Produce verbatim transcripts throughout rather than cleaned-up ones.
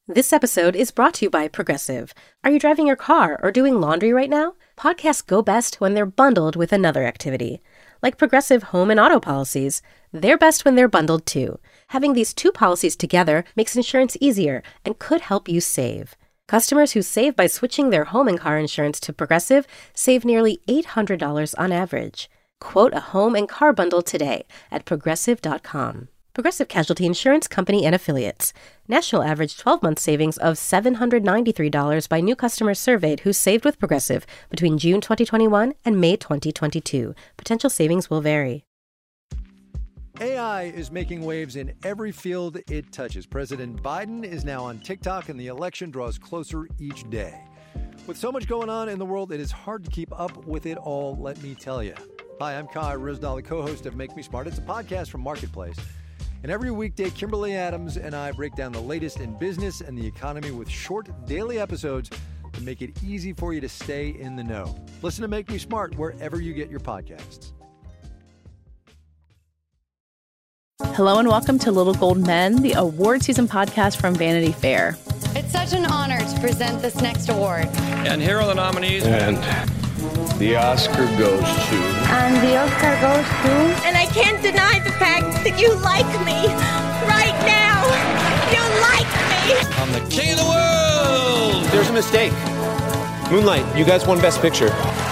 This episode is brought to you by Progressive. Are you driving your car or doing laundry right now? Podcasts go best when they're bundled with another activity. Like Progressive home and auto policies, they're best when they're bundled too. Having these two policies together makes insurance easier and could help you save. Customers who save by switching their home and car insurance to Progressive save nearly eight hundred dollars on average. Quote a home and car bundle today at progressive dot com. Progressive Casualty Insurance Company and Affiliates. National average twelve-month savings of seven hundred ninety-three dollars by new customers surveyed who saved with Progressive between June twenty twenty-one and May twenty twenty-two. Potential savings will vary. A I is making waves in every field it touches. President Biden is now on TikTok, and the election draws closer each day. With so much going on in the world, it is hard to keep up with it all, let me tell you. Hi, I'm Kai Ryssdal, the co-host of Make Me Smart. It's a podcast from Marketplace. And every weekday, Kimberly Adams and I break down the latest in business and the economy with short daily episodes to make it easy for you to stay in the know. Listen to Make Me Smart wherever you get your podcasts. Hello and welcome to Little Gold Men, the award season podcast from Vanity Fair. It's such an honor to present this next award. And here are the nominees. And the Oscar goes to... And the Oscar goes to... And I can't deny the fact that you like me. Right now. You like me. I'm the king of the world. There's a mistake. Moonlight, you guys won Best Picture.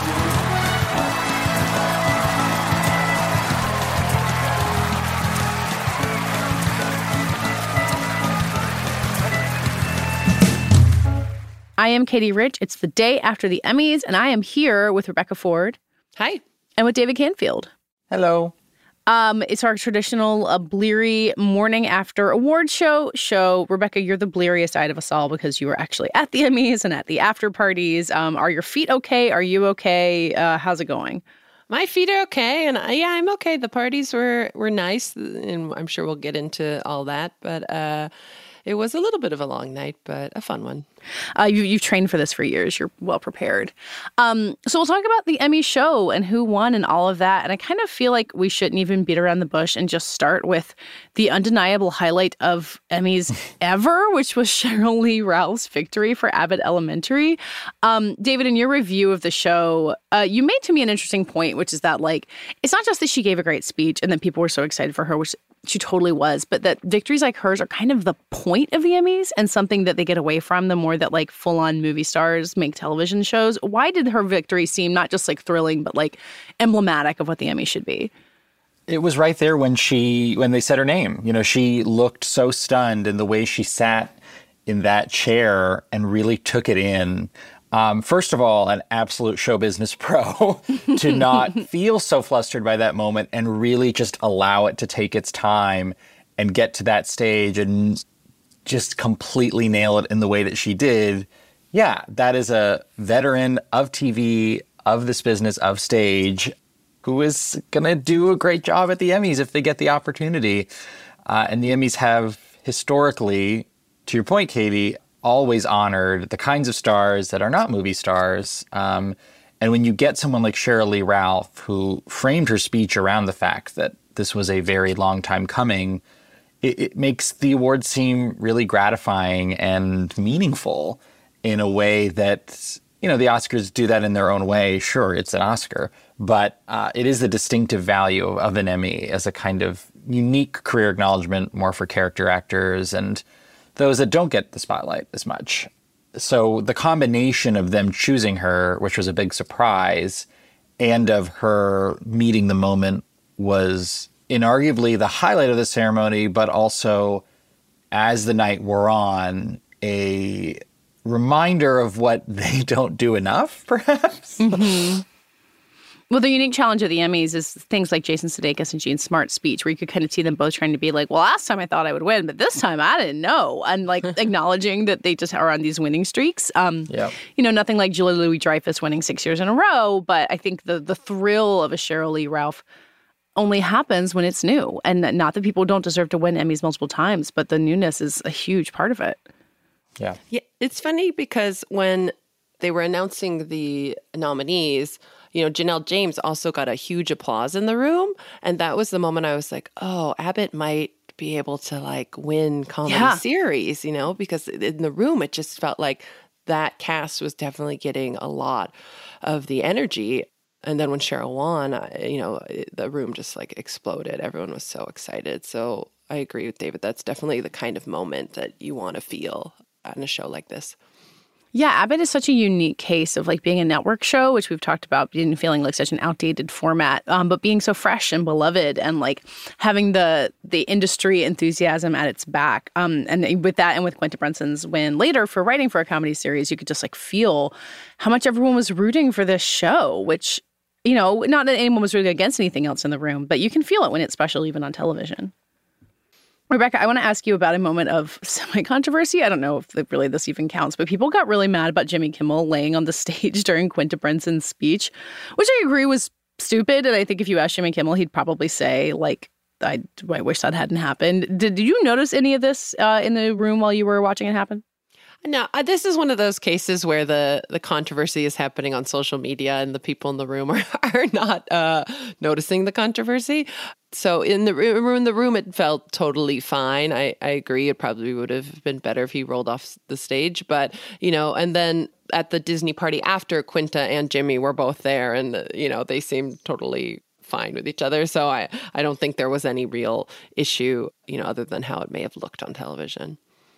I am Katie Rich. It's the day after the Emmys, and I am here with Rebecca Ford. Hi. And with David Canfield. Hello. Um, it's our traditional uh, bleary morning after award show show. Rebecca, you're the bleariest eyed of us all because you were actually at the Emmys and at the after parties. Um, are your feet okay? Are you okay? Uh, how's it going? My feet are okay, and I, yeah, I'm okay. The parties were were nice, and I'm sure we'll get into all that, but uh, it was a little bit of a long night, but a fun one. Uh, you, you've trained for this for years. You're well prepared. Um, so we'll talk about the Emmy show and who won and all of that. And I kind of feel like we shouldn't even beat around the bush and just start with the undeniable highlight of Emmys ever, which was Sheryl Lee Ralph's victory for Abbott Elementary. Um, David, in your review of the show, uh, you made to me an interesting point, which is that, like, it's not just that she gave a great speech and that people were so excited for her, which she totally was, but that victories like hers are kind of the point of the Emmys and something that they get away from the more that like full-on movie stars make television shows. Why did her victory seem not just like thrilling, but like emblematic of what the Emmy should be? It was right there when she, when they said her name. You know, she looked so stunned in the way she sat in that chair and really took it in. Um, first of all, an absolute show business pro to not feel so flustered by that moment and really just allow it to take its time and get to that stage and just completely nail it in the way that she did. Yeah, that is a veteran of T V, of this business, of stage, who is going to do a great job at the Emmys if they get the opportunity. Uh, and the Emmys have historically, to your point, Katie, always honored the kinds of stars that are not movie stars. Um, and when you get someone like Sheryl Lee Ralph, who framed her speech around the fact that this was a very long time coming, it, it makes the award seem really gratifying and meaningful in a way that, you know, the Oscars do that in their own way. Sure, it's an Oscar, but uh, it is the distinctive value of an Emmy as a kind of unique career acknowledgement, more for character actors and those that don't get the spotlight as much. So the combination of them choosing her, which was a big surprise, and of her meeting the moment was inarguably the highlight of the ceremony, but also, as the night wore on, a reminder of what they don't do enough, perhaps. Mm-hmm. Well, the unique challenge of the Emmys is things like Jason Sudeikis and Jean Smart's speech, where you could kind of see them both trying to be like, well, last time I thought I would win, but this time I didn't know. And like acknowledging that they just are on these winning streaks. Um, yep. You know, nothing like Julia Louis-Dreyfus winning six years in a row. But I think the the thrill of a Sheryl Lee Ralph only happens when it's new. And not that people don't deserve to win Emmys multiple times, but the newness is a huge part of it. Yeah. Yeah, it's funny because when they were announcing the nominees, you know, Janelle James also got a huge applause in the room. And that was the moment I was like, oh, Abbott might be able to like win comedy Yeah. series, you know, because in the room, it just felt like that cast was definitely getting a lot of the energy. And then when Cheryl won, I- you know, the room just like exploded. Everyone was so excited. So I agree with David. That's definitely the kind of moment that you want to feel on a show like this. Yeah, Abbott is such a unique case of like being a network show, which we've talked about being feeling like such an outdated format, um, but being so fresh and beloved and like having the the industry enthusiasm at its back. Um, and with that and with Quinta Brunson's win later for writing for a comedy series, you could just like feel how much everyone was rooting for this show, which, you know, not that anyone was rooting against anything else in the room, but you can feel it when it's special even on television. Rebecca, I want to ask you about a moment of semi-controversy. I don't know if really this even counts, but people got really mad about Jimmy Kimmel laying on the stage during Quinta Brunson's speech, which I agree was stupid. And I think if you ask Jimmy Kimmel, he'd probably say, like, I, I wish that hadn't happened. Did, did you notice any of this uh, in the room while you were watching it happen? No, uh, this is one of those cases where the, the controversy is happening on social media and the people in the room are, are not uh, noticing the controversy. So in the room, in the room, it felt totally fine. I, I agree. It probably would have been better if he rolled off the stage. But, you know, and then at the Disney party after, Quinta and Jimmy were both there and, uh, you know, they seemed totally fine with each other. So I, I don't think there was any real issue, you know, other than how it may have looked on television.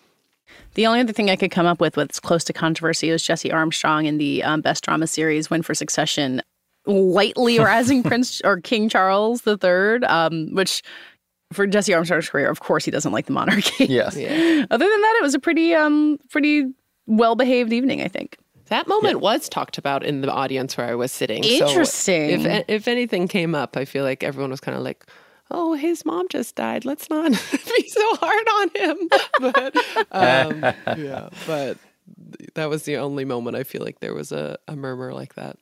The only other thing I could come up with that's close to controversy was Jesse Armstrong in the um, Best Drama Series Win for Succession, lightly razzing Prince or King Charles the Third, um, which for Jesse Armstrong's career, of course, he doesn't like the monarchy. Yes. Yeah. Other than that, it was a pretty, um, pretty well-behaved evening, I think. That moment yeah. was talked about in the audience where I was sitting. Interesting. So if if anything came up, I feel like everyone was kind of like, oh, his mom just died. Let's not be so hard on him. But um, yeah, but that was the only moment I feel like there was a, a murmur like that.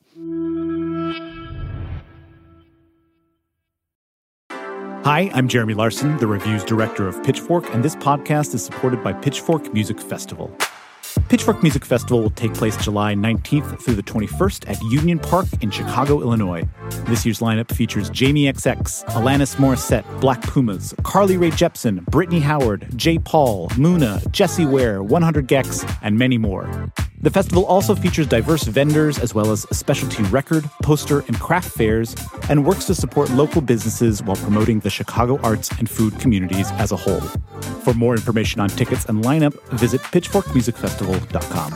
Hi, I'm Jeremy Larson, the reviews director of Pitchfork, and this podcast is supported by Pitchfork Music Festival. Pitchfork Music Festival will take place July nineteenth through the twenty-first at Union Park in Chicago, Illinois. This year's lineup features Jamie X X, Alanis Morissette, Black Pumas, Carly Rae Jepsen, Brittany Howard, J. Paul, Muna, Jessie Ware, one hundred gecs, and many more. The festival also features diverse vendors as well as specialty record, poster, and craft fairs, and works to support local businesses while promoting the Chicago arts and food communities as a whole. For more information on tickets and lineup, visit pitchfork music festival dot com.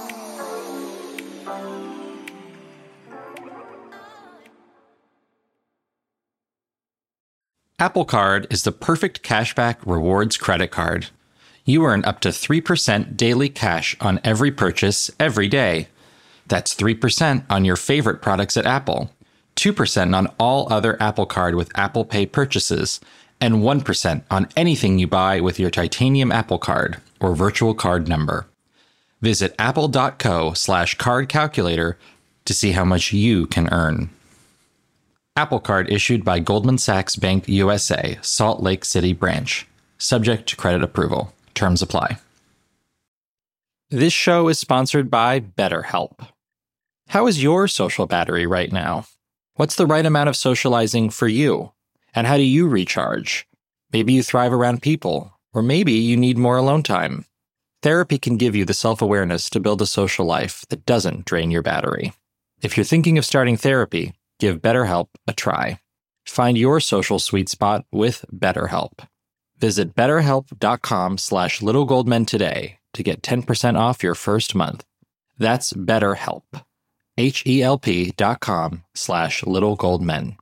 Apple Card is the perfect cashback rewards credit card. You earn up to three percent daily cash on every purchase every day. That's three percent on your favorite products at Apple, two percent on all other Apple Card with Apple Pay purchases, and one percent on anything you buy with your titanium Apple Card or virtual card number. Visit apple.co slash card calculator to see how much you can earn. Apple Card issued by Goldman Sachs Bank U S A, Salt Lake City branch. Subject to credit approval. Terms apply. This show is sponsored by BetterHelp. How is your social battery right now? What's the right amount of socializing for you? And how do you recharge? Maybe you thrive around people, or maybe you need more alone time. Therapy can give you the self-awareness to build a social life that doesn't drain your battery. If you're thinking of starting therapy, give BetterHelp a try. Find your social sweet spot with BetterHelp. Visit betterhelp.com slash littlegoldmen today to get ten percent off your first month. That's BetterHelp. H-E-L-P dot com slash littlegoldmen.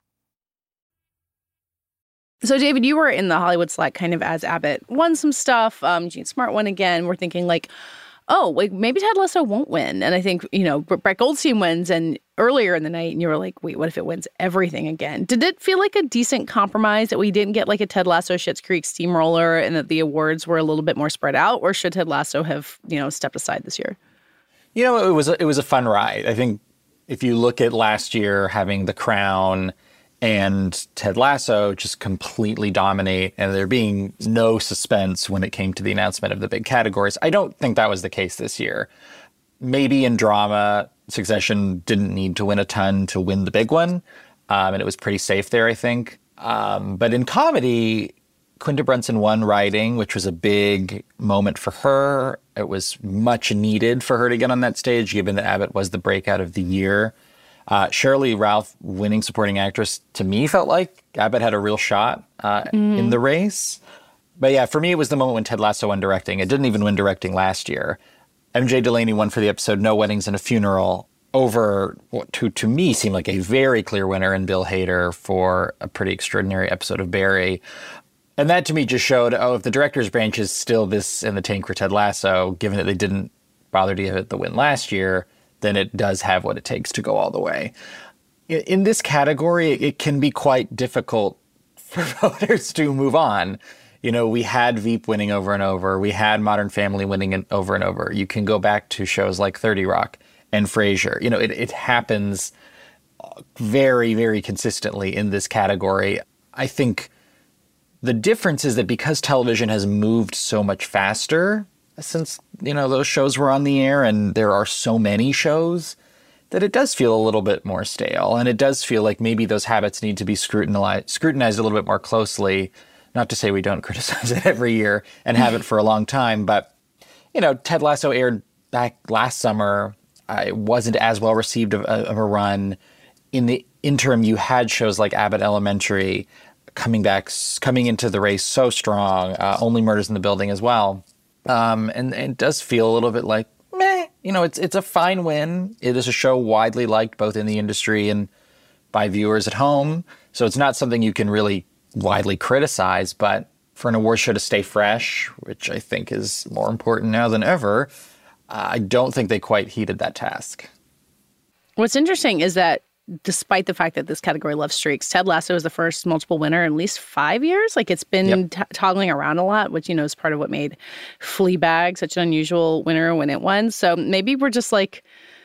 So, David, you were in the Hollywood Slack kind of as Abbott won some stuff. Um, Gene Smart won again. We're thinking like, oh, like maybe Ted Lasso won't win. And I think, you know, Brett Goldstein wins and earlier in the night and you were like, wait, what if it wins everything again? Did it feel like a decent compromise that we didn't get like a Ted Lasso Schitt's Creek steamroller and that the awards were a little bit more spread out? Or should Ted Lasso have, you know, stepped aside this year? You know, it was a, it was a fun ride. I think if you look at last year having The Crown and Ted Lasso just completely dominate and there being no suspense when it came to the announcement of the big categories, I don't think that was the case this year. Maybe in drama, Succession didn't need to win a ton to win the big one, um, and it was pretty safe there, I think. Um, but in comedy, Quinta Brunson won writing, which was a big moment for her. It was much needed for her to get on that stage, given that Abbott was the breakout of the year. Uh, Shirley Ralph winning supporting actress, to me, felt like Abbott had a real shot uh, mm. in the race. But yeah, for me, it was the moment when Ted Lasso won directing. It didn't even win directing last year. M J Delaney won for the episode No Weddings and a Funeral over what to, to me seemed like a very clear winner in Bill Hader for a pretty extraordinary episode of Barry. And that to me just showed, oh, if the director's branch is still this in the tank for Ted Lasso, given that they didn't bother to give it the win last year, then it does have what it takes to go all the way. In, in this category, it can be quite difficult for voters to move on. You know, we had Veep winning over and over. We had Modern Family winning over and over. You can go back to shows like thirty Rock and Frasier. You know, it, it happens very, very consistently in this category. I think the difference is that because television has moved so much faster since, you know, those shows were on the air and there are so many shows, that it does feel a little bit more stale. And it does feel like maybe those habits need to be scrutinized, scrutinized a little bit more closely. Not to say we don't criticize it every year and have it for a long time, but, you know, Ted Lasso aired back last summer. Uh, it wasn't as well received of, of a run. In the interim, you had shows like Abbott Elementary coming back, coming into the race so strong. Uh, Only Murders in the Building as well. Um, and, and it does feel a little bit like, meh. You know, it's it's a fine win. It is a show widely liked both in the industry and by viewers at home. So it's not something you can really widely criticize, but for an award show to stay fresh, which I think is more important now than ever, uh, I don't think they quite heeded that task. What's interesting is that despite the fact that this category loves streaks, Ted Lasso is the first multiple winner in at least five years. Like, it's been yep. t- toggling around a lot, which, you know, is part of what made Fleabag such an unusual winner when it won. So maybe we're just like,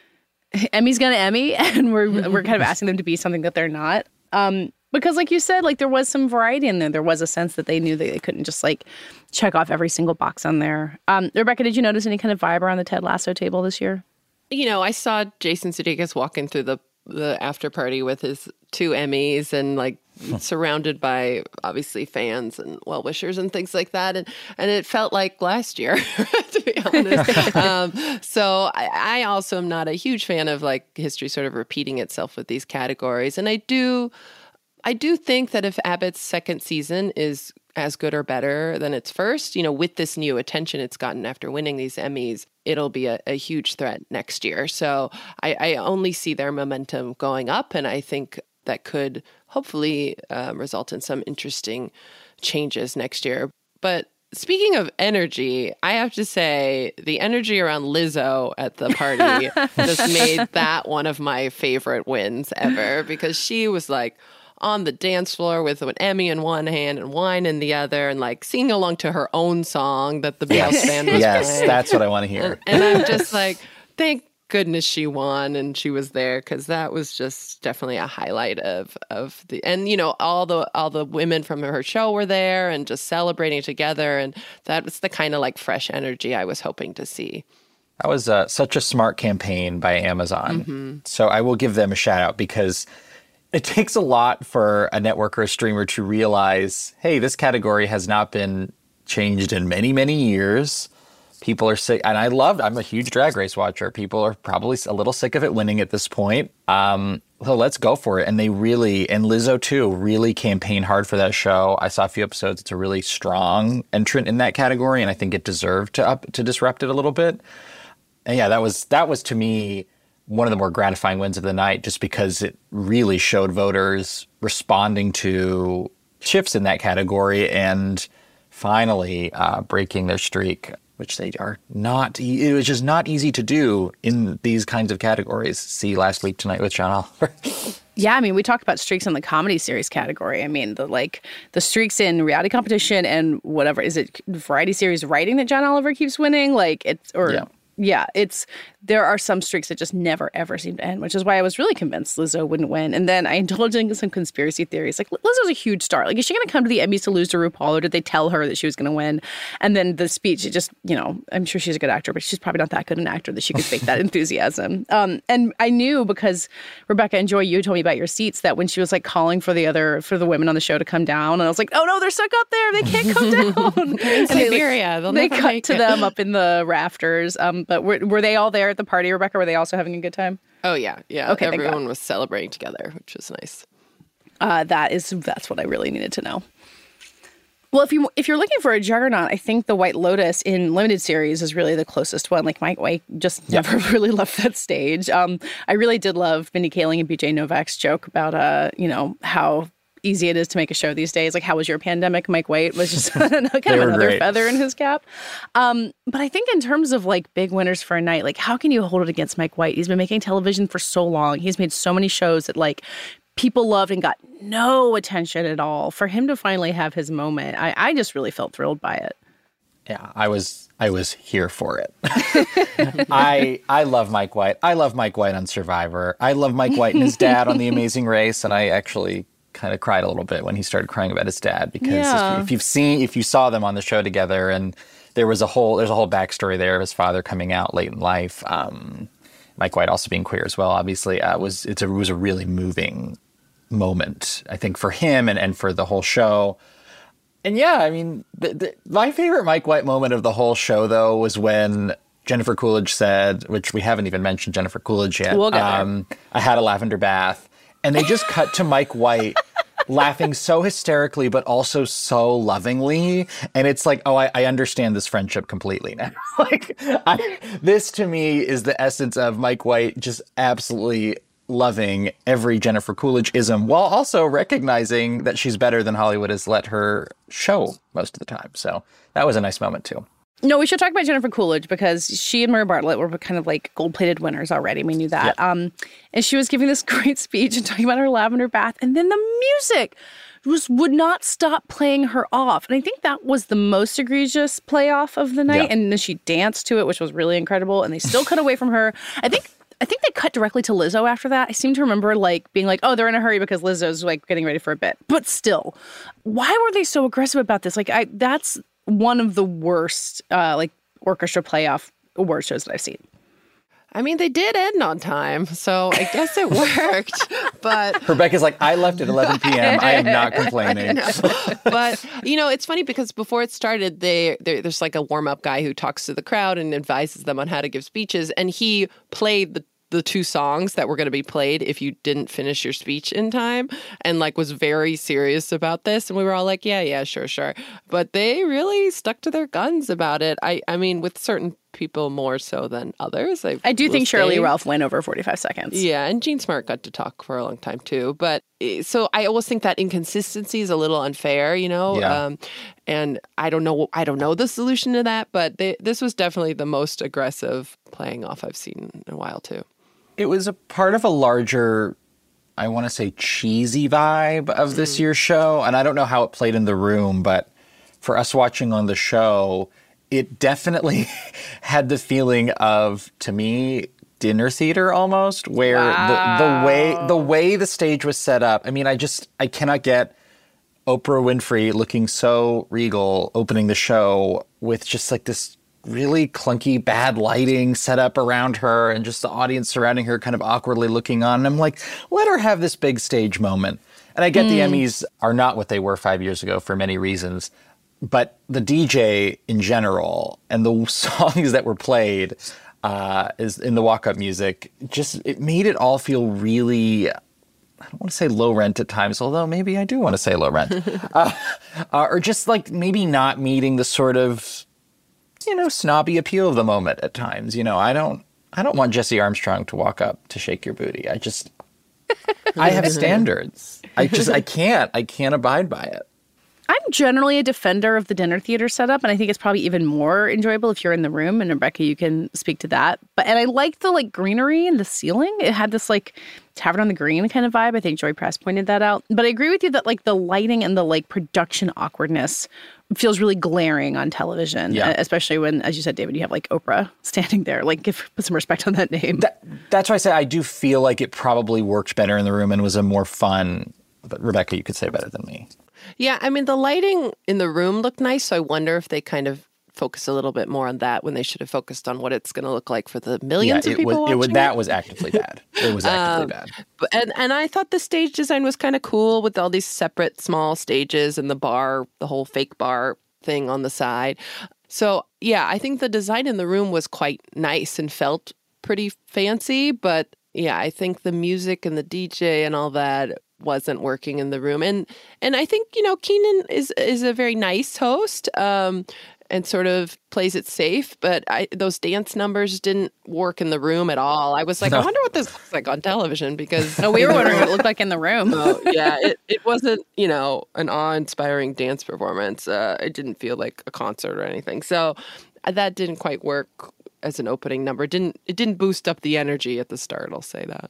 Emmy's gonna Emmy, and we're we're kind of asking them to be something that they're not. Um, Because like you said, like there was some variety in there. There was a sense that they knew that they couldn't just like check off every single box on there. Um, Rebecca, did you notice any kind of vibe around the Ted Lasso table this year? You know, I saw Jason Sudeikis walking through the, the after party with his two Emmys and like surrounded by obviously fans and well-wishers and things like that. And, and it felt like last year, to be honest. um, so I, I also am not a huge fan of like history sort of repeating itself with these categories. And I do... I do think that if Abbott's second season is as good or better than its first, you know, with this new attention it's gotten after winning these Emmys, it'll be a, a huge threat next year. So I, I only see their momentum going up, and I think that could hopefully uh, result in some interesting changes next year. But speaking of energy, I have to say the energy around Lizzo at the party just made that one of my favorite wins ever, because she was like on the dance floor with an Emmy in one hand and wine in the other, and like singing along to her own song that the Beatles yes. band was yes, playing. That's what I want to hear. And, and I'm just like, thank goodness she won and she was there, because that was just definitely a highlight of of the, and you know, all the all the women from her show were there and just celebrating together, and that was the kind of like fresh energy I was hoping to see. That was uh, such a smart campaign by Amazon. Mm-hmm. So I will give them a shout out, because it takes a lot for a network or a streamer to realize, hey, this category has not been changed in many, many years. People are sick. And I love, I'm a huge Drag Race watcher. People are probably a little sick of it winning at this point. Um, so let's go for it. And they really, and Lizzo too, really campaigned hard for that show. I saw a few episodes. It's a really strong entrant in that category, and I think it deserved to up to disrupt it a little bit. And yeah, that was that was to me one of the more gratifying wins of the night, just because it really showed voters responding to shifts in that category and finally uh, breaking their streak, which they are not, it was just not easy to do in these kinds of categories. See Last Week Tonight with John Oliver. Yeah, I mean, we talked about streaks in the comedy series category. I mean, the like the streaks in reality competition and whatever, is it variety series writing that John Oliver keeps winning? Like it's, or... Yeah. yeah, it's there are some streaks that just never, ever seem to end, which is why I was really convinced Lizzo wouldn't win. And then I indulged in some conspiracy theories. Like, Lizzo's a huge star. Like, is she going to come to the Emmys to lose to RuPaul, or did they tell her that she was going to win? And then the speech, it just, you know, I'm sure she's a good actor, but she's probably not that good an actor that she could fake that enthusiasm. Um, and I knew, because Rebecca and Joy, you told me about your seats, that when she was like calling for the other, for the women on the show to come down, and I was like, oh no, they're stuck up there. They can't come down. In Siberia. They'll They never cut make to it. them up in the rafters. Um, but were, were they all there at the party, Rebecca? Were they also having a good time? Oh, yeah. Yeah. Okay, thank Everyone God. was celebrating together, which was nice. Uh, that is, that's what I really needed to know. Well, if you if you're looking for a juggernaut, I think the White Lotus in limited series is really the closest one. Like, Mike White just Yeah. never really left that stage. Um, I really did love Mindy Kaling and B J Novak's joke about uh, you know, how easy it is to make a show these days. Like, how was your pandemic? Mike White was just kind of another great. feather in his cap. Um, but I think in terms of like big winners for a night, like, how can you hold it against Mike White? He's been making television for so long. He's made so many shows that like people loved and got no attention at all. For him to finally have his moment, I, I just really felt thrilled by it. Yeah, I was I was here for it. I I love Mike White. I love Mike White on Survivor. I love Mike White and his dad on The Amazing Race, and I actually kind of cried a little bit when he started crying about his dad, because Yeah. if, if you've seen if you saw them on the show together, and there was a whole there's a whole backstory there of his father coming out late in life. Um, Mike White also being queer as well, obviously, uh, was it's a, it was a really moving moment, I think, for him and, and for the whole show. And yeah, I mean, the, the, my favorite Mike White moment of the whole show, though, was when Jennifer Coolidge said, which we haven't even mentioned Jennifer Coolidge yet, We'll get there. um, I had a lavender bath. And they just cut to Mike White laughing so hysterically, but also so lovingly. And it's like, oh, I, I understand this friendship completely now. like, I, this to me is the essence of Mike White just absolutely loving every Jennifer Coolidge-ism, while also recognizing that she's better than Hollywood has let her show most of the time. So that was a nice moment, too. No, we should talk about Jennifer Coolidge, because she and Murray Bartlett were kind of like gold-plated winners already. We knew that. Yeah. Um, and she was giving this great speech and talking about her lavender bath. And then the music was would not stop playing her off. And I think that was the most egregious playoff of the night. Yeah. And then she danced to it, which was really incredible. And they still cut away from her. I think I think they cut directly to Lizzo after that. I seem to remember like being like, oh, they're in a hurry because Lizzo's like getting ready for a bit. But still, why were they so aggressive about this? Like, I that's one of the worst uh, like orchestra playoff award shows that I've seen. I mean, they did end on time, so I guess it worked. But Rebecca's like, I left at eleven p.m. I am not complaining. But, you know, it's funny because before it started, they, they there's like a warm-up guy who talks to the crowd and advises them on how to give speeches. And he played the the two songs that were going to be played if you didn't finish your speech in time, and like was very serious about this. And we were all like, yeah, yeah, sure, sure. But they really stuck to their guns about it. I, I mean, with certain people more so than others. I, I do will think Shirley say. Ralph went over forty-five seconds. Yeah, and Jean Smart got to talk for a long time too. But eh, so I always think that inconsistency is a little unfair, you know. Yeah. Um, and I don't know, I don't know the solution to that. But they, this was definitely the most aggressive playing off I've seen in a while too. It was a part of a larger, I want to say, cheesy vibe of this year's show. And I don't know how it played in the room, but for us watching on the show, it definitely had the feeling of, to me, dinner theater almost, where Wow. the, the way the way the stage was set up. I mean, I just, I cannot get Oprah Winfrey looking so regal opening the show with just like this really clunky, bad lighting set up around her and just the audience surrounding her kind of awkwardly looking on. And I'm like, let her have this big stage moment. And I get the Emmys are not what they were five years ago for many reasons. But the D J in general and the songs that were played uh, is in the walk-up music, just it made it all feel really, I don't want to say low rent at times, although maybe I do want to say low rent. uh, uh, or just like maybe not meeting the sort of, you know, snobby appeal of the moment at times. You know, I don't, I don't want Jesse Armstrong to walk up to shake your booty. I just, I have standards. I just, I can't, I can't abide by it. I'm generally a defender of the dinner theater setup, and I think it's probably even more enjoyable if you're in the room. And Rebecca, you can speak to that. But and I like the like greenery in the ceiling. It had this like Tavern on the Green kind of vibe. I think Joy Press pointed that out. But I agree with you that like the lighting and the like production awkwardness feels really glaring on television, yeah. especially when, as you said, David, you have like Oprah standing there. Like, give put some respect on that name. That, that's why I say I do feel like it probably worked better in the room and was a more fun. But Rebecca, you could say better than me. Yeah, I mean, the lighting in the room looked nice, so I wonder if they kind of focused a little bit more on that when they should have focused on what it's going to look like for the millions yeah, of people was, watching it. Was, it. that was actively bad. It was actively um, bad. But, and, and I thought the stage design was kind of cool with all these separate small stages and the bar, the whole fake bar thing on the side. So, yeah, I think the design in the room was quite nice and felt pretty fancy. But, yeah, I think the music and the D J and all that wasn't working in the room. And and I think, you know, Keenan is is a very nice host um, and sort of plays it safe. But I, those dance numbers didn't work in the room at all. I was like, no. I wonder what this looks like on television because... No, we were wondering what it looked like in the room. So, yeah, it, it wasn't, you know, an awe-inspiring dance performance. Uh, it didn't feel like a concert or anything. So that didn't quite work as an opening number. It didn't, it didn't boost up the energy at the start, I'll say that.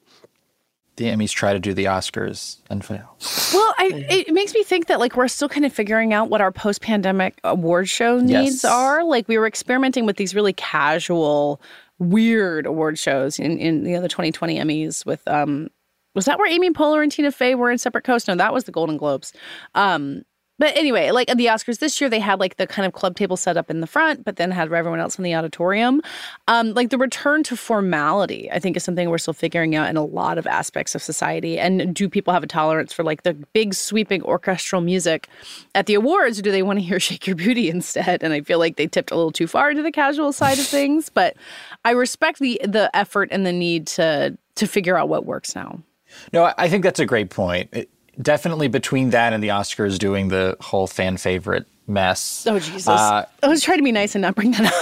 The Emmys try to do the Oscars and fail. Well, I, it makes me think that like we're still kind of figuring out what our post-pandemic award show needs yes. are. Like we were experimenting with these really casual, weird award shows in, in you know, the twenty twenty Emmys with, um, was that where Amy Poehler and Tina Fey were in separate coasts? No, that was the Golden Globes. Um, But anyway, like at the Oscars this year, they had like the kind of club table set up in the front, but then had everyone else in the auditorium. Um, like the return to formality, I think, is something we're still figuring out in a lot of aspects of society. And do people have a tolerance for like the big sweeping orchestral music at the awards, or do they want to hear Shake Your Booty instead? And I feel like they tipped a little too far into the casual side of things. But I respect the the effort and the need to to figure out what works now. No, I think that's a great point. It, Definitely between that and the Oscars doing the whole fan favorite mess. Oh, Jesus. Uh, I was trying to be nice and not bring that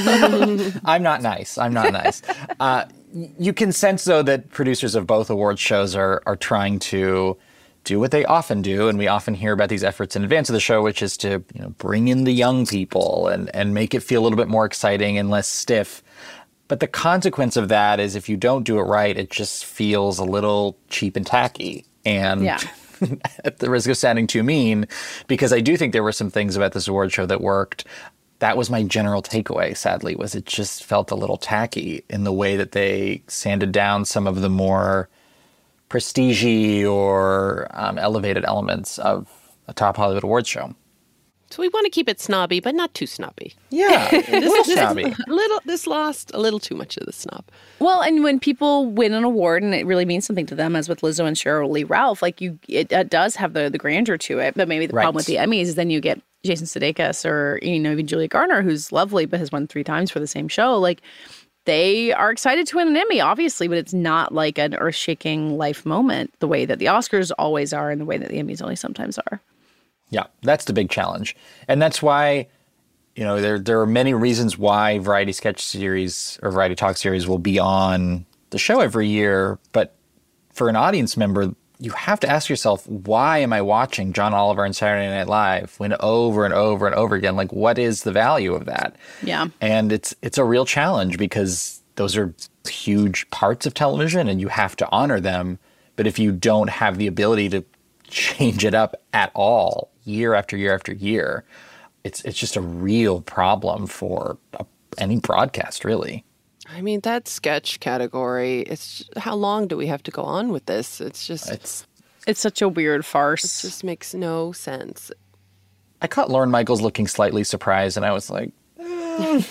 up. I'm not nice. I'm not nice. Uh, you can sense, though, that producers of both award shows are are trying to do what they often do, and we often hear about these efforts in advance of the show, which is to you know bring in the young people and, and make it feel a little bit more exciting and less stiff. But the consequence of that is if you don't do it right, it just feels a little cheap and tacky. And yeah. at the risk of sounding too mean, because I do think there were some things about this award show that worked. That was my general takeaway, sadly, was it just felt a little tacky in the way that they sanded down some of the more prestige-y or um, elevated elements of a top Hollywood awards show. So we want to keep it snobby, but not too snobby. Yeah, a little snobby. A little, this lost a little too much of the snob. Well, and when people win an award and it really means something to them, as with Lizzo and Sheryl Lee Ralph, like you, it, it does have the the grandeur to it. But maybe the right. problem with the Emmys is then you get Jason Sudeikis or you know even Julia Garner, who's lovely but has won three times for the same show. Like they are excited to win an Emmy, obviously, but it's not like an earth-shaking life moment the way that the Oscars always are and the way that the Emmys only sometimes are. Yeah, that's the big challenge. And that's why, you know, there there are many reasons why Variety Sketch Series or Variety Talk Series will be on the show every year. But for an audience member, you have to ask yourself, why am I watching John Oliver and Saturday Night Live when over and over and over again? Like, what is the value of that? Yeah. And it's it's a real challenge because those are huge parts of television and you have to honor them. But if you don't have the ability to change it up at all, year after year after year, it's it's just a real problem for a, any broadcast, really. I mean, that sketch category, it's how long do we have to go on with this? It's just... It's it's such a weird farce. It just makes no sense. I caught Lorne Michaels looking slightly surprised, and I was like, eh.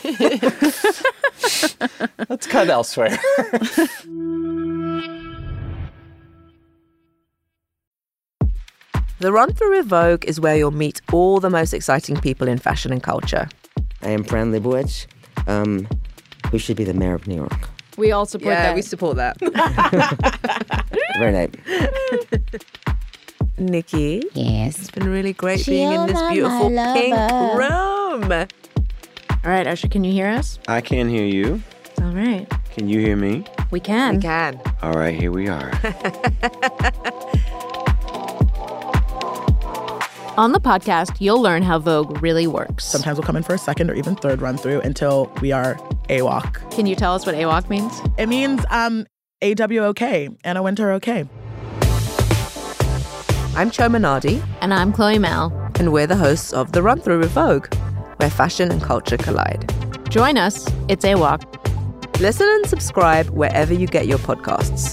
Let's cut elsewhere. The Run Through with Vogue is where you'll meet all the most exciting people in fashion and culture. I am Fran Lebowitz. Um, who should be the mayor of New York? We all support yeah. that. We support that. Very nice. Nikki. Yes. It's been really great Shiona, being in this beautiful pink lover. room. All right, Usher, can you hear us? I can hear you. All right. Can you hear me? We can. We can. All right, here we are. On the podcast, you'll learn how Vogue really works. Sometimes we'll come in for a second or even third run through until we are A W O C. Can you tell us what A W O C means? It means um, A W O K, Anna Wintour okay. I'm Cho Minardi. And I'm Chloe Mel. And we're the hosts of The Run Through with Vogue, where fashion and culture collide. Join us. It's A W O C. Listen and subscribe wherever you get your podcasts.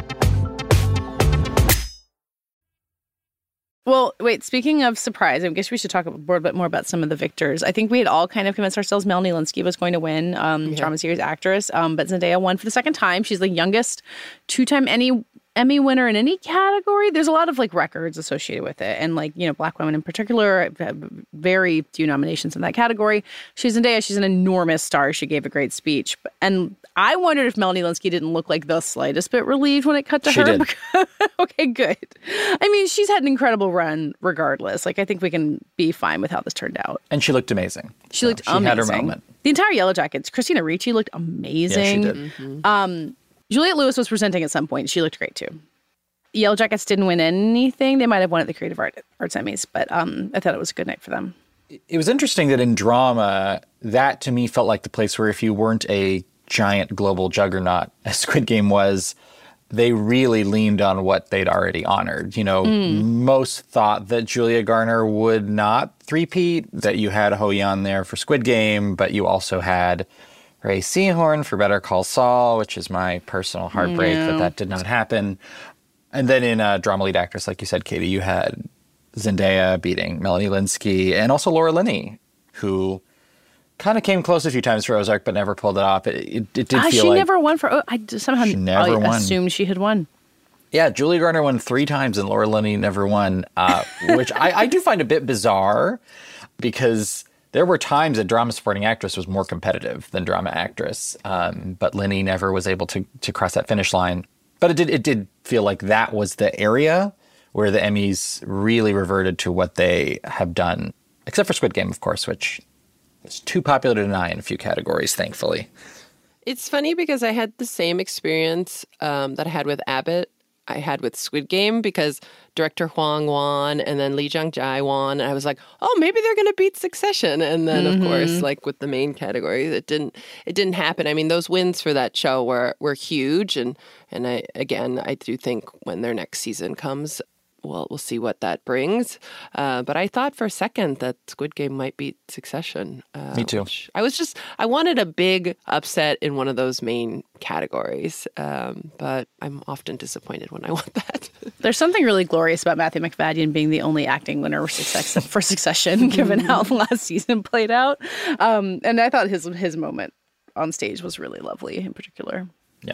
Well, wait, speaking of surprise, I guess we should talk a little bit more about some of the victors. I think we had all kind of convinced ourselves Melanie Lynskey was going to win, um, yeah. drama series actress, um, but Zendaya won for the second time. She's the youngest two-time Emmy Emmy winner in any category. There's a lot of like records associated with it. And like, you know, Black women in particular have very few nominations in that category. She's Zendaya. She's an enormous star. She gave a great speech. And I wondered if Melanie Lynskey didn't look like the slightest bit relieved when it cut to she her. Did. Okay, good. I mean, she's had an incredible run regardless. Like, I think we can be fine with how this turned out. And she looked amazing. She looked so amazing. She had her moment. The entire Yellow Jackets. Christina Ricci looked amazing. Yeah, she did. Mm-hmm. Um, Juliette Lewis was presenting at some point. She looked great, too. Yellow Jackets didn't win anything. They might have won at the Creative Art, Arts Emmys, but um, I thought it was a good night for them. It was interesting that in drama, that to me felt like the place where if you weren't a giant global juggernaut, as Squid Game was, they really leaned on what they'd already honored. You know, mm. most thought that Julia Garner would not three-peat, that you had Ho Yan there for Squid Game, but you also had Ray Seahorn for Better Call Saul, which is my personal heartbreak yeah. that that did not happen. And then in uh, drama lead actress, like you said, Katie, you had Zendaya beating Melanie Lynskey and also Laura Linney, who kind of came close a few times for Ozark, but never pulled it off. It, it, it did uh, feel she like... She never won for... Oh, I somehow she never I won. assumed she had won. Yeah, Julia Garner won three times and Laura Linney never won, uh, which I, I do find a bit bizarre because there were times that drama supporting actress was more competitive than drama actress, um, but Linney never was able to to cross that finish line. But it did it did feel like that was the area where the Emmys really reverted to what they have done, except for Squid Game, of course, which is too popular to deny in a few categories, thankfully. It's funny because I had the same experience um, that I had with Abbott. I had with Squid Game because director Huang won and then Lee Jung-jae won. And I was like, oh, maybe they're going to beat Succession. And then, mm-hmm. of course, like with the main category, it didn't it didn't happen. I mean, those wins for that show were were huge. And, and I again, I do think when their next season comes, well, we'll see what that brings. Uh, but I thought for a second that Squid Game might beat Succession. Uh, Me too. I was just, I wanted a big upset in one of those main categories. Um, but I'm often disappointed when I want that. There's something really glorious about Matthew Macfadyen being the only acting winner for, success, for Succession, given how last season played out. Um, and I thought his his moment on stage was really lovely in particular. Yeah.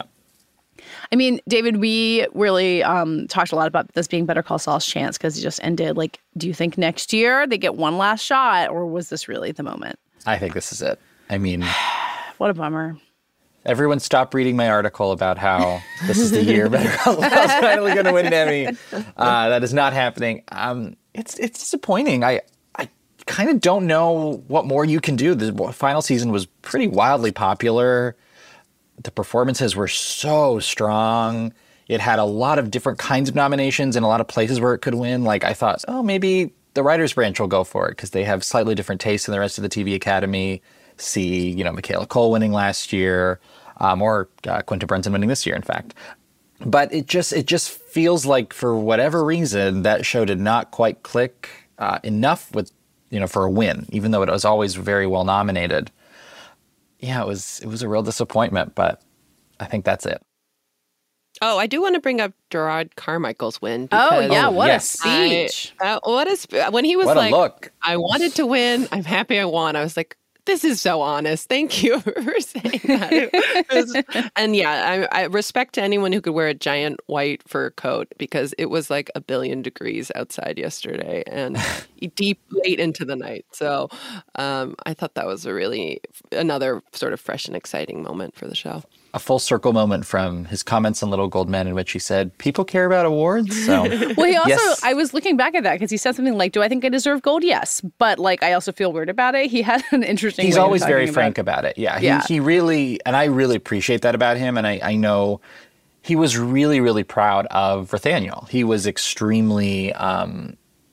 I mean, David, we really um, talked a lot about this being Better Call Saul's chance because it just ended. Like, do you think next year they get one last shot, or was this really the moment? I think this is it. I mean... What a bummer. Everyone stop reading my article about how this is the year Better Call Saul's finally going to win an Emmy. Uh, that is not happening. Um, it's it's disappointing. I, I kind of don't know what more you can do. The final season was pretty wildly popular. The performances were so strong. It had a lot of different kinds of nominations and a lot of places where it could win. Like, I thought, oh, maybe the writers' branch will go for it because they have slightly different tastes than the rest of the T V Academy. See, you know, Michaela Cole winning last year, um, or uh, Quinta Brunson winning this year, in fact. But it just it just feels like, for whatever reason, that show did not quite click uh, enough with, you know, for a win, even though it was always very well nominated. Yeah, it was it was a real disappointment, but I think that's it. Oh, I do want to bring up Gerard Carmichael's win. Oh, yeah, oh, what yes. a speech. I, uh, what a sp- when he was what like, a look. I wanted to win. I'm happy I won. I was like, this is so honest. Thank you for saying that. It was, and yeah, I, I respect to anyone who could wear a giant white fur coat because it was like a billion degrees outside yesterday and deep late into the night. So um, I thought that was a really another sort of fresh and exciting moment for the show. A full circle moment from his comments on Little Gold Men in which he said, people care about awards. So, well, he also, yes. I was looking back at that because he said something like, do I think I deserve gold? Yes. But like, I also feel weird about it. He had an interesting He's way always of very about frank it. about it. Yeah, yeah. He, he really, and I really appreciate that about him. And I, I know he was really, really proud of Nathaniel. He was extremely um,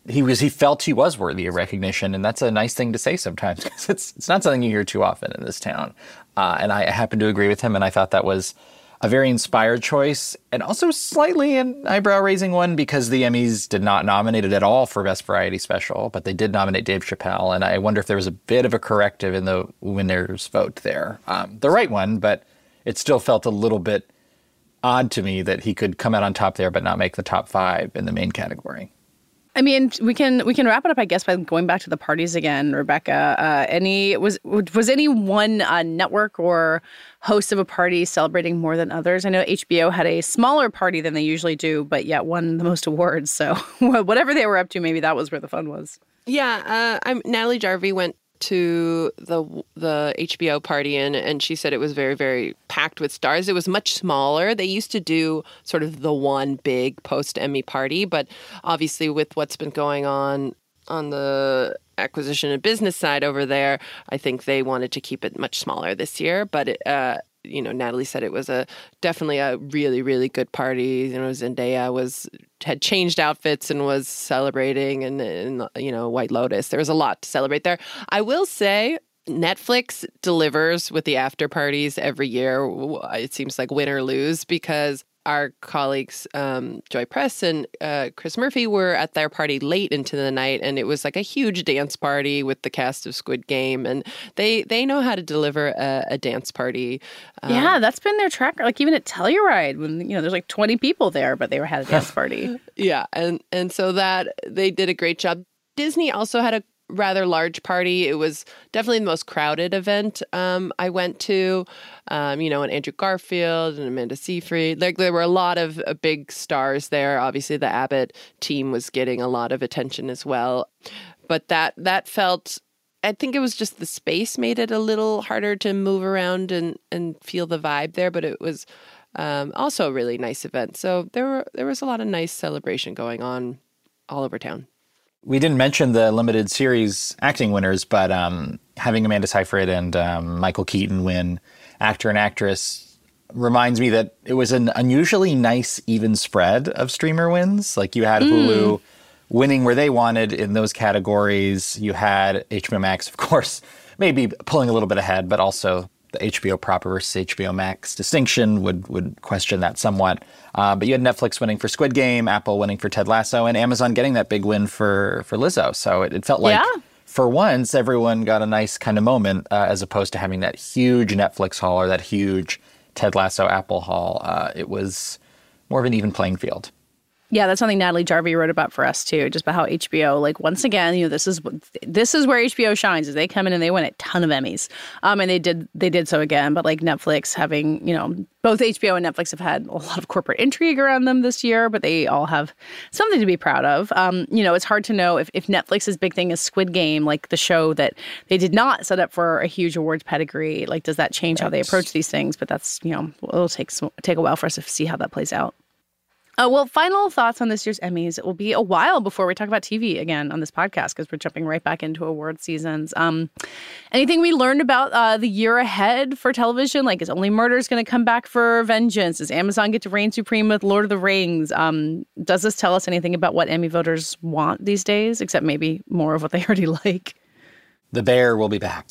he was he felt he was worthy of recognition, and that's a nice thing to say sometimes because it's it's not something you hear too often in this town. Uh, and I happen to agree with him, and I thought that was a very inspired choice, and also slightly an eyebrow-raising one because the Emmys did not nominate it at all for Best Variety Special, but they did nominate Dave Chappelle, and I wonder if there was a bit of a corrective in the winner's vote there. Um, the right one, but it still felt a little bit odd to me that he could come out on top there but not make the top five in the main category. I mean, we can we can wrap it up, I guess, by going back to the parties again, Rebecca. Uh, any was was any one uh, network or host of a party celebrating more than others? I know H B O had a smaller party than they usually do, but yet won the most awards. So whatever they were up to, maybe that was where the fun was. Yeah, uh, I'm, Natalie Jarvey went to the the H B O party and and she said it was very, very packed with stars. It was much smaller. They used to do sort of the one big post-Emmy party, but obviously with what's been going on on the acquisition and business side over there, I think they wanted to keep it much smaller this year. But it, uh, you know, Natalie said it was a definitely a really, really good party. You know, Zendaya was had changed outfits and was celebrating, and, and you know, White Lotus. There was a lot to celebrate there. I will say, Netflix delivers with the after parties every year. It seems like win or lose, because our colleagues, um, Joy Press and uh, Chris Murphy, were at their party late into the night, and it was like a huge dance party with the cast of Squid Game, and they they know how to deliver a, a dance party. Um, yeah, that's been their track. Like even at Telluride, when you know there's like twenty people there, but they were had a dance party. Yeah, and and so that they did a great job. Disney also had a rather large party. It was definitely the most crowded event um, I went to. Um, you know, and Andrew Garfield and Amanda Seyfried. Like there were a lot of uh, big stars there. Obviously, the Abbott team was getting a lot of attention as well. But that that felt, I think it was just the space made it a little harder to move around and, and feel the vibe there. But it was um, also a really nice event. So there were there was a lot of nice celebration going on all over town. We didn't mention the limited series acting winners, but um, having Amanda Seyfried and um, Michael Keaton win actor and actress reminds me that it was an unusually nice, even spread of streamer wins. Like you had mm. Hulu winning where they wanted in those categories. You had H B O Max, of course, maybe pulling a little bit ahead, but also the H B O proper versus H B O Max distinction would would question that somewhat. Uh, but you had Netflix winning for Squid Game, Apple winning for Ted Lasso, and Amazon getting that big win for, for Lizzo. So it, it felt like, yeah. for once, everyone got a nice kind of moment uh, as opposed to having that huge Netflix haul or that huge Ted Lasso Apple haul. Uh, it was more of an even playing field. Yeah, that's something Natalie Jarvey wrote about for us too, just about how H B O, like once again, you know, this is this is where H B O shines, is they come in and they win a ton of Emmys, um, and they did they did so again. But like Netflix, having you know both H B O and Netflix have had a lot of corporate intrigue around them this year, but they all have something to be proud of. Um, you know, it's hard to know if if Netflix's big thing is Squid Game, like the show that they did not set up for a huge awards pedigree. Like, does that change how they approach these things? But that's you know, it'll take take a while for us to see how that plays out. Uh, well, final thoughts on this year's Emmys. It will be a while before we talk about T V again on this podcast because we're jumping right back into award seasons. Um, anything we learned about uh, the year ahead for television? Like, is Only Murders going to come back for vengeance? Does Amazon get to reign supreme with Lord of the Rings? Um, does this tell us anything about what Emmy voters want these days, except maybe more of what they already like? The Bear will be back.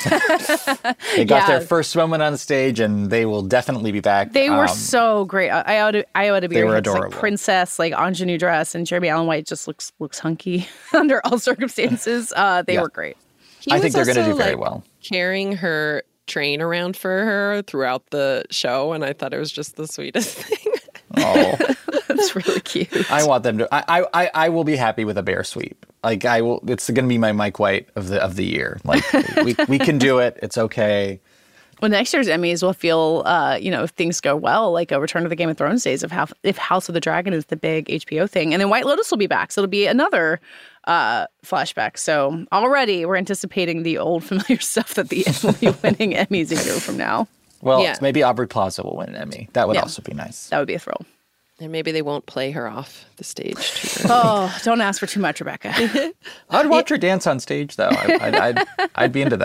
They got yeah. their first moment on stage, and they will definitely be back. They were um, so great. I ought to, I ought to be. They were like adorable. Princess, like ingenue dress, and Jeremy Allen White just looks looks hunky under all circumstances. Uh, they yeah. were great. He I think they're going to do very like, well. Carrying her train around for her throughout the show, and I thought it was just the sweetest thing. Oh, that's really cute. I want them to. I, I I will be happy with a bear sweep. Like I will. It's going to be my Mike White of the of the year. Like we we can do it. It's okay. Well, next year's Emmys will feel, uh, you know, if things go well, like a return to the Game of Thrones days of how if House of the Dragon is the big H B O thing, and then White Lotus will be back, so it'll be another uh, flashback. So already we're anticipating the old familiar stuff that the Emmy-winning Emmys a year from now. Well, yeah. maybe Aubrey Plaza will win an Emmy. That would yeah. also be nice. That would be a thrill. And maybe they won't play her off the stage too early. Oh, don't ask for too much, Rebecca. I'd watch her dance on stage, though. I, I'd, I'd, I'd be into that.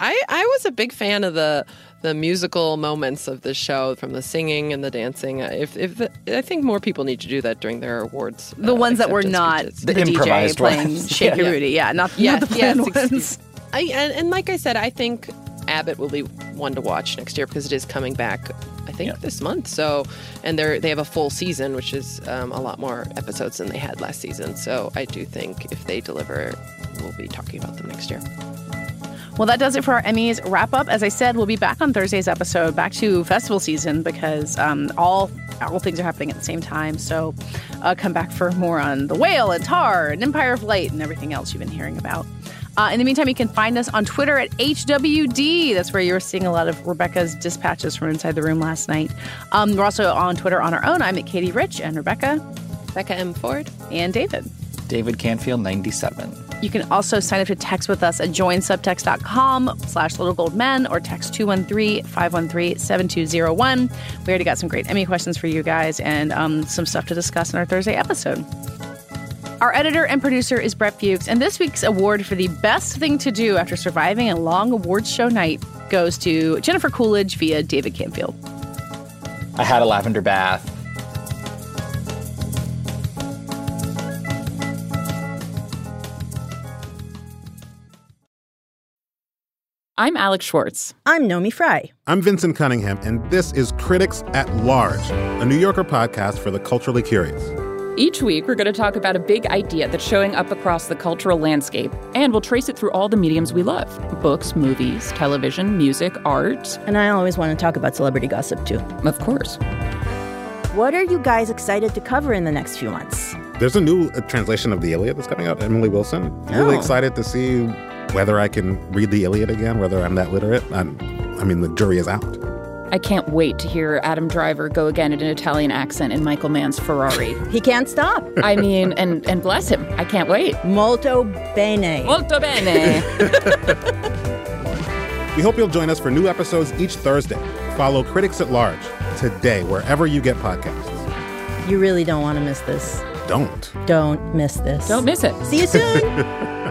I, I was a big fan of the the musical moments of the show, from the singing and the dancing. If if the, I think more people need to do that during their awards. The uh, ones that were not speeches. the, the D J playing ones. Shake Your yeah. Booty. Yeah, not, yes, not the planned yes, ones. I, and, and like I said, I think Abbott will be one to watch next year because it is coming back, I think, yeah. this month. So, and they they have a full season, which is um, a lot more episodes than they had last season. So I do think if they deliver, we'll be talking about them next year. Well, that does it for our Emmys wrap up. As I said, we'll be back on Thursday's episode, back to festival season, because um, all all things are happening at the same time. So uh, come back for more on The Whale and Tar and Empire of Light and everything else you've been hearing about. Uh, in the meantime, you can find us on Twitter at H W D. That's where you were seeing a lot of Rebecca's dispatches from inside the room last night. Um, we're also on Twitter on our own. I'm at Katie Rich, and Rebecca. Becca M. Ford. And David. David Canfield, ninety-seven. You can also sign up to text with us at join-subtext.com slash little gold men or text two one three, five one three, seven two zero one. We already got some great Emmy questions for you guys and um, some stuff to discuss in our Thursday episode. Our editor and producer is Brett Fuchs, and this week's award for the best thing to do after surviving a long awards show night goes to Jennifer Coolidge via David Canfield. I had a lavender bath. I'm Alex Schwartz. I'm Nomi Fry. I'm Vincent Cunningham, and this is Critics at Large, a New Yorker podcast for the culturally curious. Each week, we're going to talk about a big idea that's showing up across the cultural landscape, and we'll trace it through all the mediums we love: books, movies, television, music, art. And I always want to talk about celebrity gossip, too. Of course. What are you guys excited to cover in the next few months? There's a new uh, translation of the Iliad that's coming out, Emily Wilson. Oh. Really excited to see whether I can read the Iliad again, whether I'm that literate. I'm, I mean, the jury is out. I can't wait to hear Adam Driver go again in an Italian accent in Michael Mann's Ferrari. He can't stop. I mean, and, and bless him. I can't wait. Molto bene. Molto bene. We hope you'll join us for new episodes each Thursday. Follow Critics at Large today, wherever you get podcasts. You really don't want to miss this. Don't. Don't miss this. Don't miss it. See you soon.